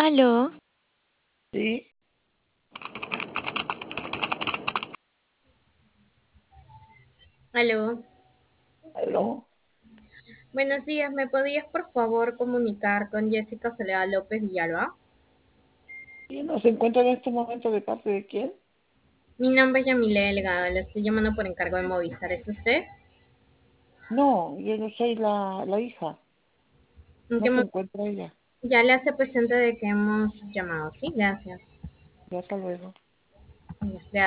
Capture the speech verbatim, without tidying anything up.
Aló, Sí, Aló, aló. buenos días. ¿Me podías por favor comunicar con Jessica Soledad López Villalba? ¿Y no se encuentra en este momento de parte de quién? Mi nombre es Yamile Delgado, le estoy llamando por encargo de Movistar. ¿Es usted? No, yo no soy la, la hija. ¿En No qué se mo- encuentra ella. Ya le hace presente de que hemos llamado, ¿sí? Gracias. Ya hasta luego. Ya,